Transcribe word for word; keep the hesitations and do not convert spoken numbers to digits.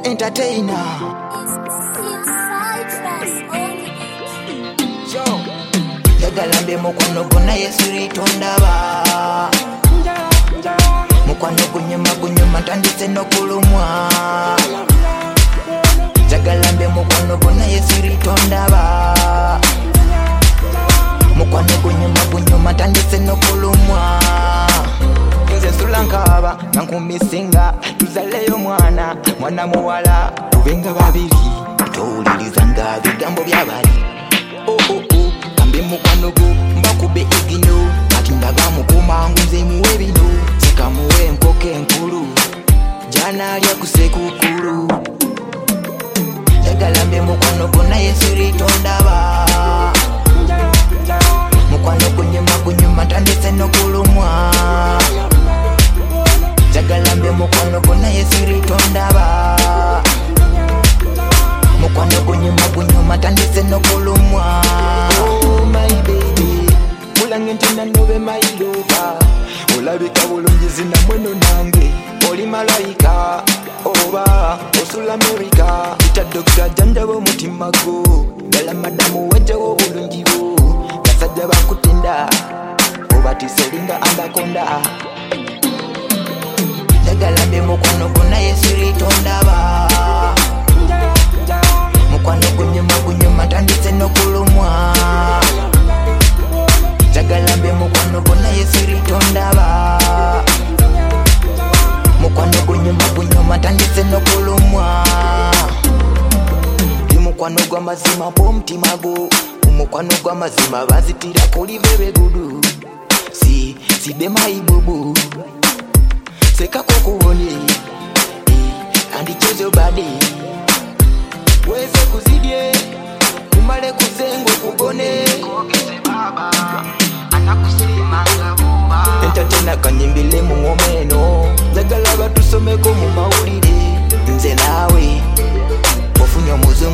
entertainer. Yagalambe mukwano gonna Yesu litondaba. Mukwano gunyuma gunyuma tandise nokulumwa. Yagalambe mukwano gonna Yesu litondaba. Mukwano gunyuma gunyuma tandise nokulumwa. Nze sulankaba nankumisinga tuzaleyo mwana mwana muwala tubenga babiri towulilizanga bigambo byabali. Oh oh oh kambe mukwano go mbakube igino ati ndaga mukuma ngunze muwe bino sikamuwe enkoke enkulu jana alya kusekukulu. Yagalambe mukwano gonna Yesu litondaba. Mukwano gunyuma gunyuma tandise nokulumwa. Yagalambe mukwano gonna Yesu litondaba. Mukwano gunyuma gunyuma tandise nokulumwa. Oh my baby mulange ntina nobe my lover. Olabika bulungi zina mweno nange oli malayika oba osula America. Ita Doctor Janjabo mutima go gala madamu wajawo bulungi bo basajja bakutenda oba tisolinga anaconda. Yagalambe mukwano gonna Yesu litondaba. Mukwano gunyuma gunyuma tandise nokulumwa. Yagalambe mukwano gonna Yesu litondaba. Mukwano gunyuma gunyuma tandise nokulumwa. Mukwano gwa mazima pomtima go mukwano gwa mazima bazitira kulivebe gudu si si de maibubu seka kokubone andi chozo badi weze kuzidie kumale kuzengo kubone kokese baba anakusema ngabumba entatena kanyimbile mu ngomeno zagala batusomeko mu mawulire nze nawe ofunyo muzo